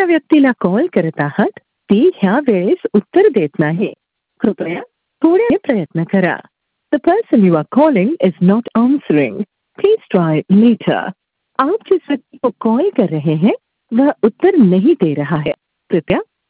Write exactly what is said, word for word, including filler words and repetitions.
व्यक्तीला कॉल करत आहात ती ह्या वेळेस उत्तर देत नाही. कृपया थोडे प्रयत्न करा. The person you are calling is not answering. Please try later. आप जिस व्यक्ति को कॉल कर रहे हैं वह उत्तर नहीं दे रहा है. कृपया